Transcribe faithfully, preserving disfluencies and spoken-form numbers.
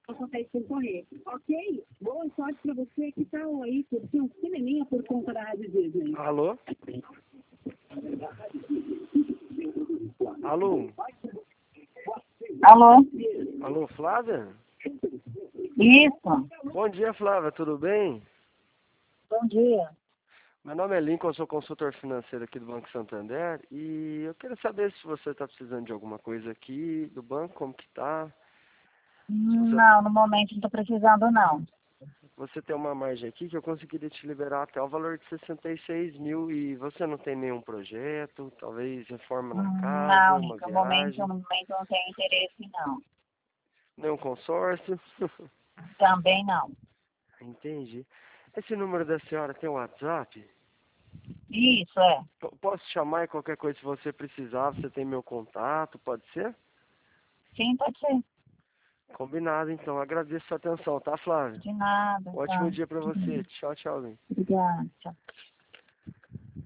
consegue concorrer. Ok? Boa sorte pra você que tá aí curtindo um cineminha por conta da Rádio Disney. Alô? Alô? Alô? Alô, Flávia? Isso. Bom dia, Flávia, tudo bem? Bom dia. Meu nome é Lincoln, eu sou consultor financeiro aqui do Banco Santander e eu queria saber se você está precisando de alguma coisa aqui do banco, como que tá? Se você, Não, no momento não estou precisando, não. você tem uma margem aqui que eu conseguiria te liberar até o valor de sessenta e seis mil e você não tem nenhum projeto, talvez reforma na casa, Não, uma no momento, viagem, no momento não tenho interesse, não. nenhum consórcio? Também não. Entendi. Esse número da senhora tem WhatsApp? Isso, é. P- Posso chamar e qualquer coisa se você precisar, você tem meu contato, pode ser? Sim, pode ser. Combinado, então. Agradeço a sua atenção, tá, Flávio? De nada, Ótimo tá. dia pra você. Tchau, tchau, Lin. Obrigada, tchau.